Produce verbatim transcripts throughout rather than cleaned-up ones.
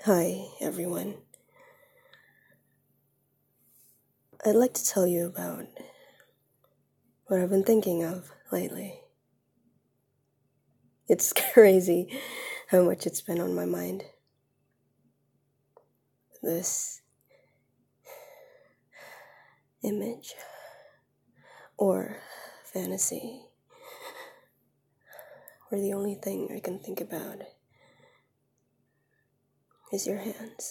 Hi, everyone. I'd like to tell you about what I've been thinking of lately. It's crazy how much it's been on my mind. This image or fantasy where the only thing I can think about is your hands,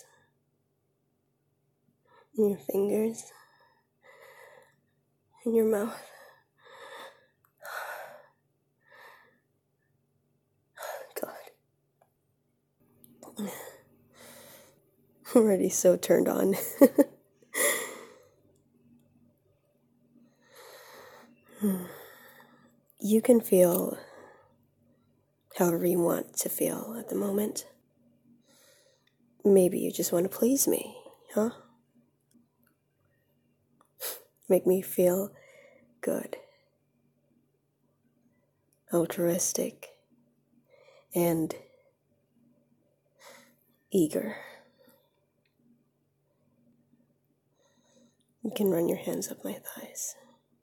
and your fingers, and your mouth. God. I'm already so turned on. You can feel however you want to feel at the moment. Maybe you just want to please me, huh? Make me feel good, altruistic, and eager. You can run your hands up my thighs.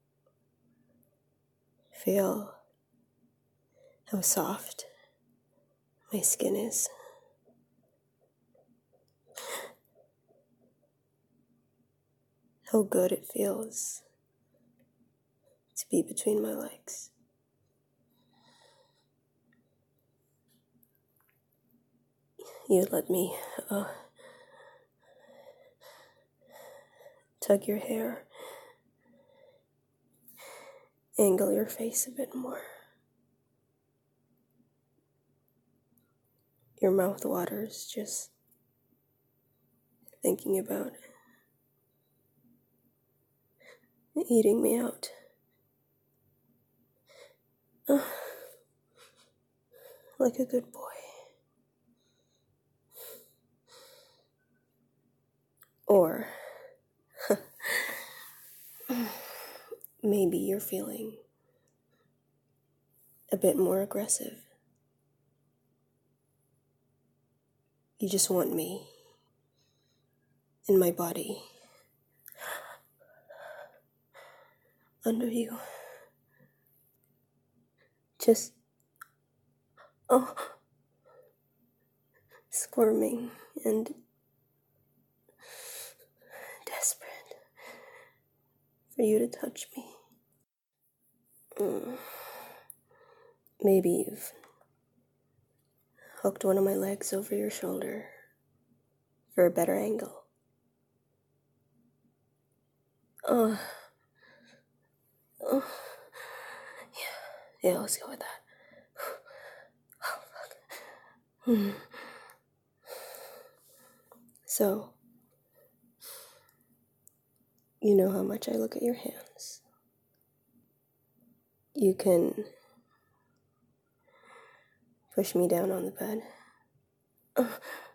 Feel how soft my skin is. How good it feels to be between my legs. You let me uh, tug your hair, angle your face a bit more. Your mouth waters just thinking about eating me out. Uh, like a good boy. Or maybe you're feeling a bit more aggressive. You just want me in my body, under you. Just, oh, squirming and desperate for you to touch me. Mm. Maybe you've hooked one of my legs over your shoulder for a better angle. Oh, oh, yeah, yeah, let's go with that. Oh, fuck. Hmm. So, you know how much I look at your hands. You can push me down on the bed. Uh,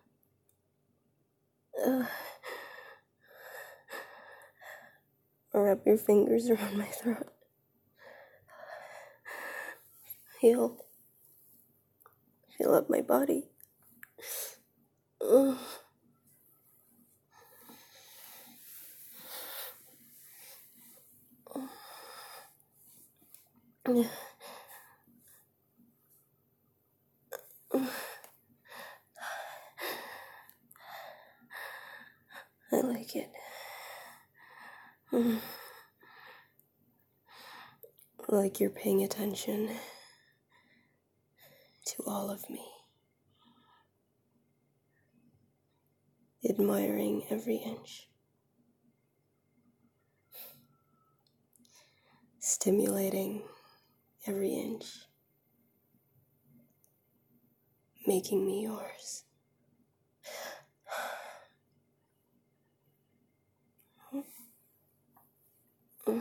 uh, wrap your fingers around my throat. Feel, feel up my body. Uh, uh, I like it. Mm. Like you're paying attention to all of me. Admiring every inch. Stimulating every inch. Making me yours. Uh,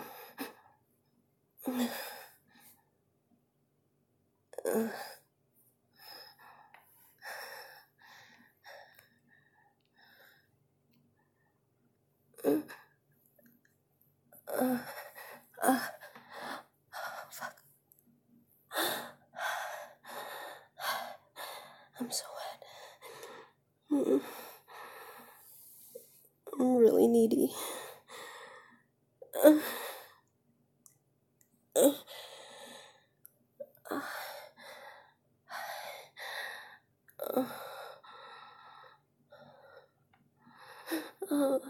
uh, uh, uh, fuck. I'm so wet. Mm-mm. I'm really needy. Uh, uh, uh, uh, uh,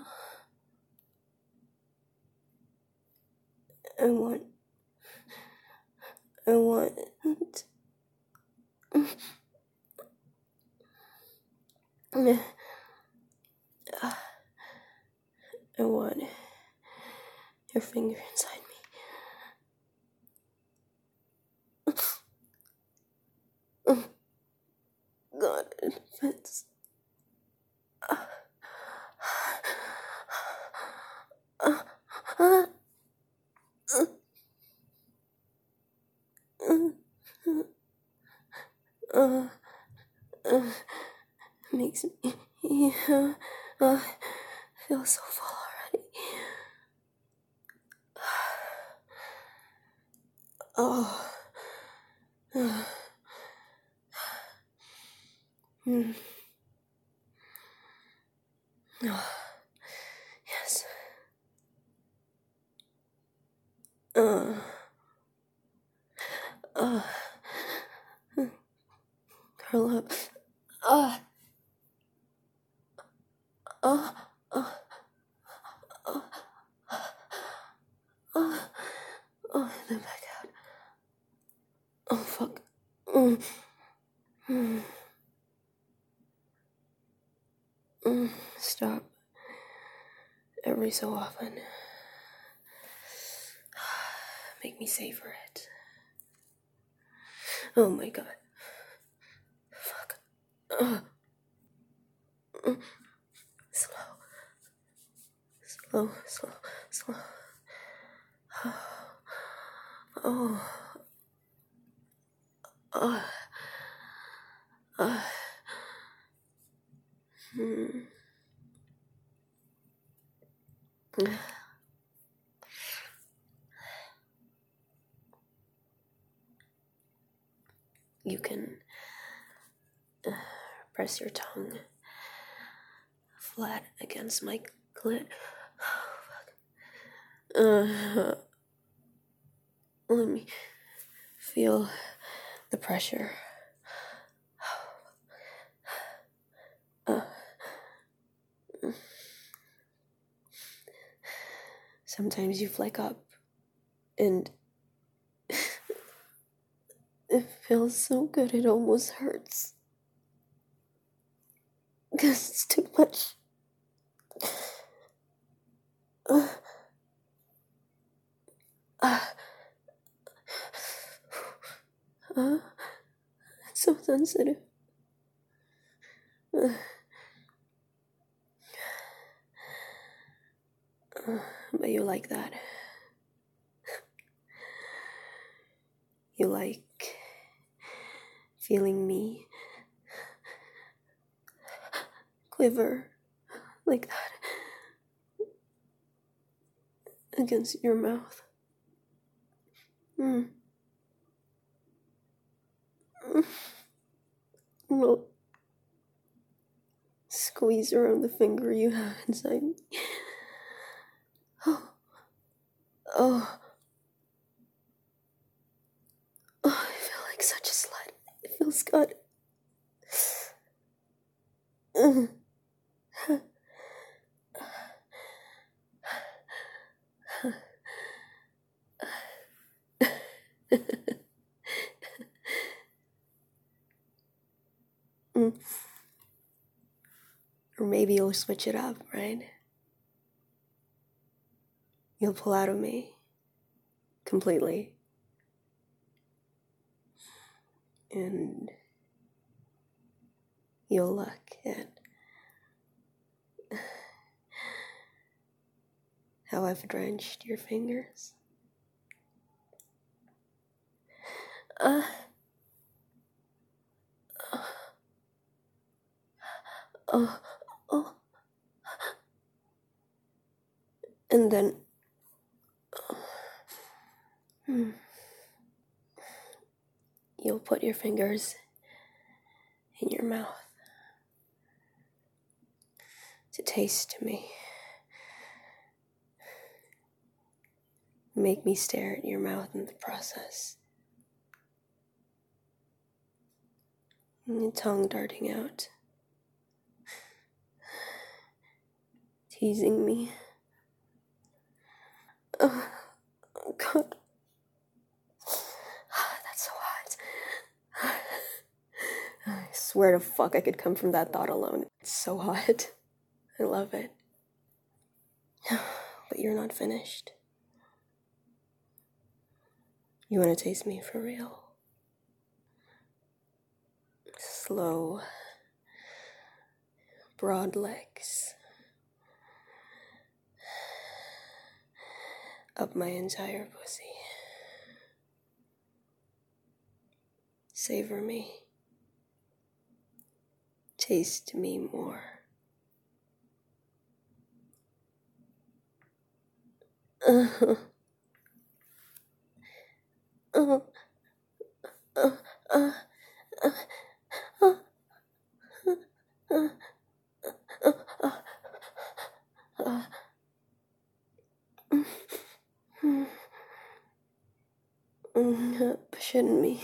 I want, I want, uh, I want your finger inside me. God, it fits. Uh, uh, uh, uh, uh, uh, makes me, yeah, uh, feel so full already. Oh, uh, mm. Oh, yes. Uh, uh, curl up. Uh, uh, uh, uh, uh, oh, and then back out. Oh, fuck. Mm, mm, mm, stop. Every so often. Make me savor it. Oh my god. Fuck. Uh, mm, slow. Slow, slow, slow. Oh. Uh, uh, mm. You can uh, press your tongue flat against my clit. Uh, let me feel the pressure. Uh, sometimes you flake up, and it feels so good it almost hurts. Because it's too much. Uh, uh, uh, it's so sensitive. Uh, uh, but you like that. You like feeling me quiver like that against your mouth. Mm. Mm. Well, squeeze around the finger you have inside me. Oh, oh, oh, I feel like such a slut. It feels good. Mm. Mm. Or maybe you'll switch it up, right? You'll pull out of me completely. And you'll look at how I've drenched your fingers. Uh, uh, oh, oh. And then hmm, you'll put your fingers in your mouth to taste me. Make me stare at your mouth in the process. And your tongue darting out. Teasing me. Oh, God. That's so hot. I swear to fuck I could come from that thought alone. It's so hot. I love it. But you're not finished. You want to taste me for real? Slow, broad legs. Up my entire pussy. Savor me. Taste me more. Uh, uh, uh, uh, uh, uh, uh, uh, uh, uh, Pushing me.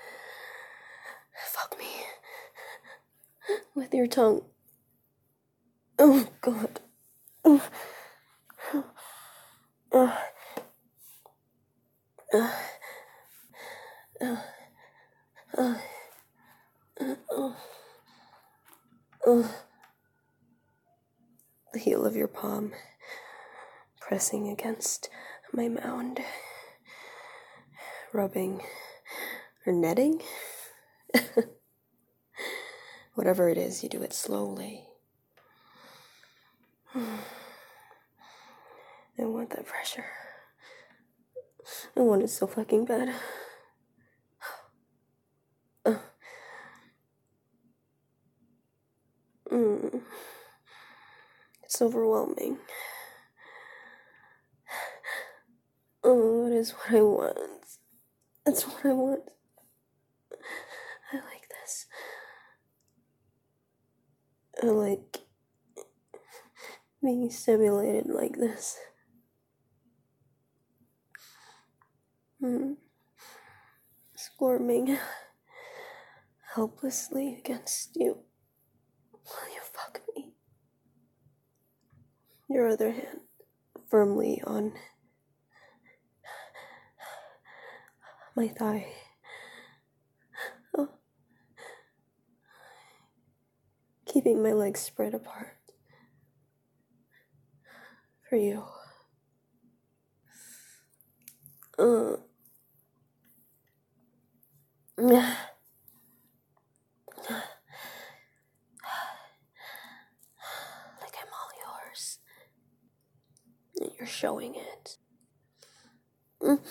Fuck me. With your tongue. Oh, God. Uh, uh, uh, uh, uh, uh, uh. The heel of your palm pressing against my mound. Rubbing or netting. Whatever it is, you do it slowly. I want that pressure. I want it so fucking bad. Uh. Mm. It's overwhelming. Oh, it is what I want. It's what I want. I like this. I like being stimulated like this. Mm. Squirming helplessly against you while you fuck me. Your other hand firmly on my thigh. Oh. Keeping my legs spread apart. For you. Uh. Like I'm all yours. You're showing it. Mm.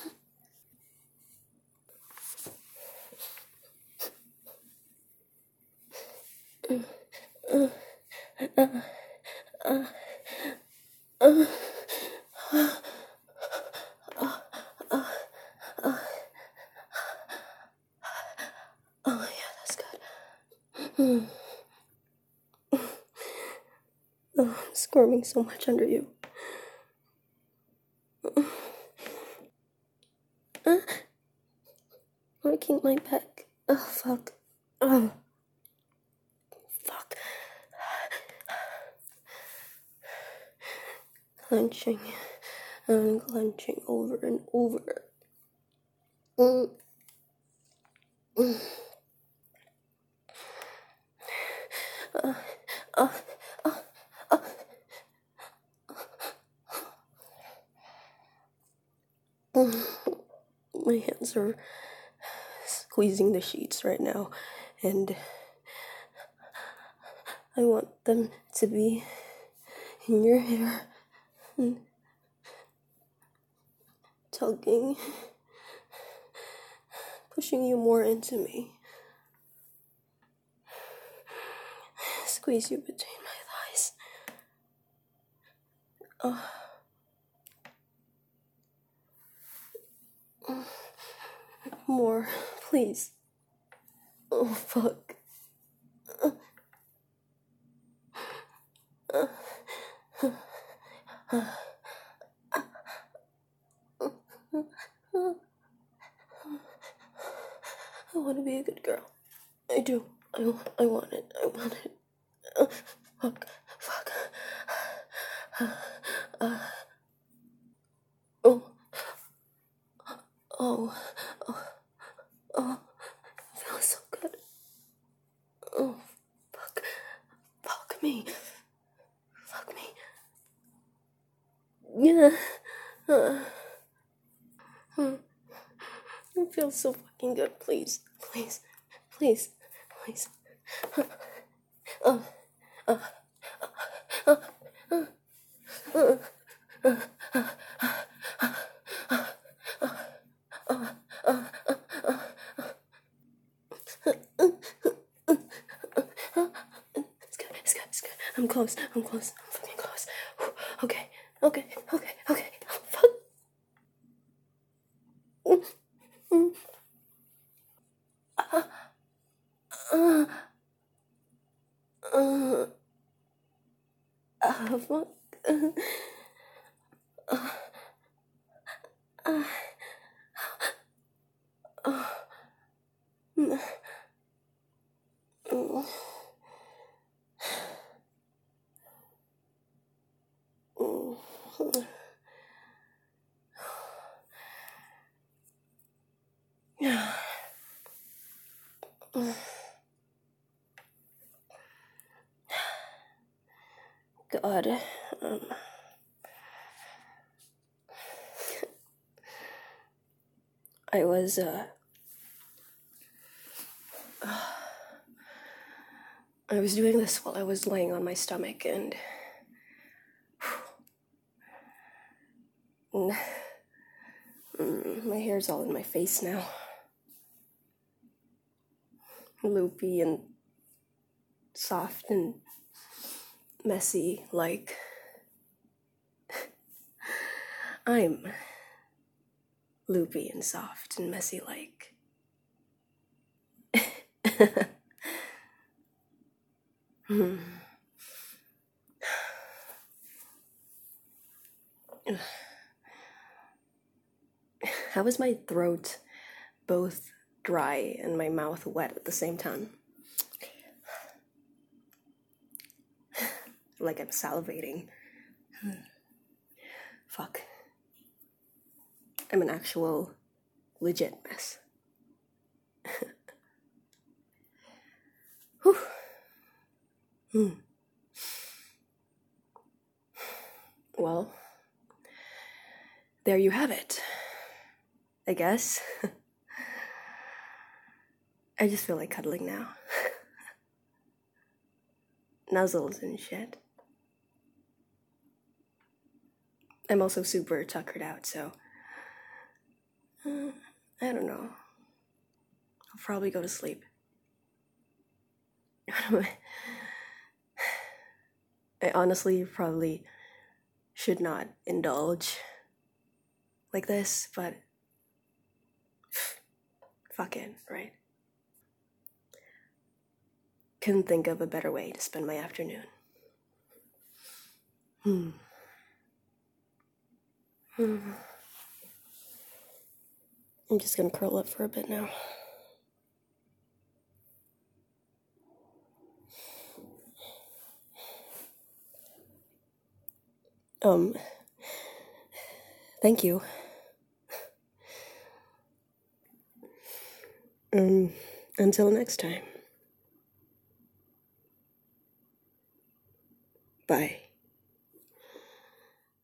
Uh, uh, uh, uh, uh, uh, uh, oh, yeah, that's good. Mm. Oh, I'm squirming so much under you. Uh, working my back. Oh, fuck. Oh. Fuck. Clenching and clenching over and over. Mm. Mm. Uh, uh, uh, uh. Mm. My hands are squeezing the sheets right now, and I want them to be in your hair and tugging, pushing you more into me. Squeeze you between my thighs. Oh. More, please. Oh, fuck. Uh, uh, uh, uh, good girl. I do. I, I want it. I want it. Uh, fuck. Fuck. Uh, oh. Oh. Oh. Oh. It feels so good. Oh. Fuck. Fuck me. Fuck me. Yeah. Uh. Hmm. It feels so fucking good. Please. Please. Please. Please. Uh. Uh. Uh. Uh. Uh. Uh. Uh. It's good, it's good, it's good. I'm close, I'm close, I'm fucking close. Okay, okay, okay, okay. Fuck. Uh, uh, uh, uh, fuck. Uh, uh, uh, uh, mm, mm, mm. God, um, I was, uh, I was doing this while I was laying on my stomach, and, and mm, my hair's all in my face now. Loopy and soft and messy, like I'm loopy and soft and messy, like. hmm. How is my throat both dry and my mouth wet at the same time? Like I'm salivating. Fuck. I'm an actual, legit mess. Whew. Hmm. Well, there you have it, I guess. I just feel like cuddling now. Nuzzles and shit. I'm also super tuckered out, so uh, I don't know. I'll probably go to sleep. I honestly probably should not indulge like this, but fuck it, right? Couldn't think of a better way to spend my afternoon. Hmm. Hmm. I'm just gonna curl up for a bit now. Um, thank you. Um, until next time. Bye.